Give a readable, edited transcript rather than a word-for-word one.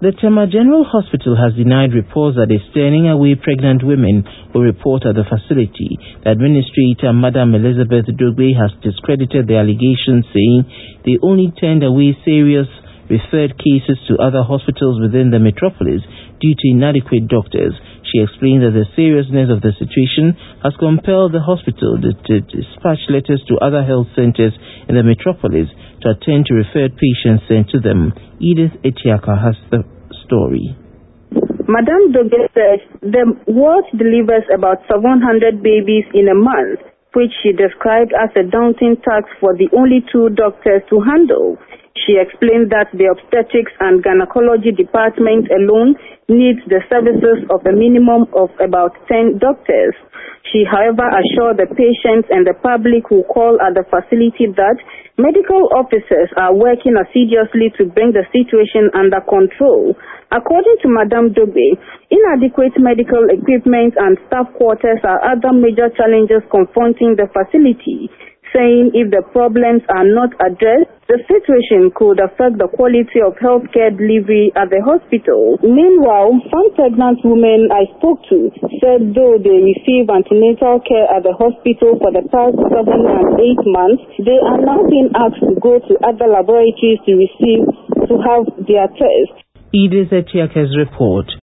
The Tema General Hospital has denied reports that it's turning away pregnant women who report at the facility. The administrator, Madam Elizabeth Dogbe, has discredited the allegations, saying they only turned away serious referred cases to other hospitals within the metropolis due to inadequate doctors. She explained that the seriousness of the situation has compelled the hospital to dispatch letters to other health centers in the metropolis to attend to referred patients sent to them. Edith Etiaka has the story. Madame Dogbe said the ward delivers about 700 babies in a month, which she described as a daunting task for the only 2 doctors to handle. She explained that the obstetrics and gynecology department alone needs the services of a minimum of about 10 doctors. She, however, assured the patients and the public who call at the facility that medical officers are working assiduously to bring the situation under control. According to Madame Dogbe, inadequate medical equipment and staff quarters are other major challenges confronting the facility, saying if the problems are not addressed, the situation could affect the quality of healthcare delivery at the hospital. Meanwhile, some pregnant women I spoke to said though they receive antenatal care at the hospital for the past 7 and 8 months, they are now being asked to go to other laboratories to have their tests. Edith Etiaka's report.